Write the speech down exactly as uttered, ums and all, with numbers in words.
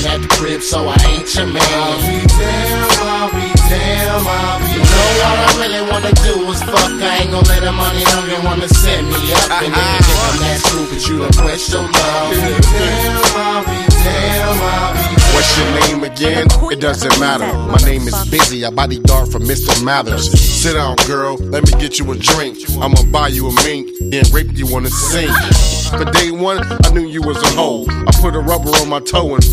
ain't at the crib, so I ain't your man. I'll be damn, I'll be damn, I'll be You know what I really wanna do is fuck. I ain't gon' let a money hungry wanna set me up. And then you think I'm that stupid, you done quench your love. I'll be damn, I'll be damn, I'll be damn. What's your name again? It doesn't matter. My name is Busy, a bodyguard for Mister Mathers. Sit down, girl, let me get you a drink. I'ma buy you a mink, then rape you on the sink. For day one, I knew you was a hoe. I put a rubber on my toe and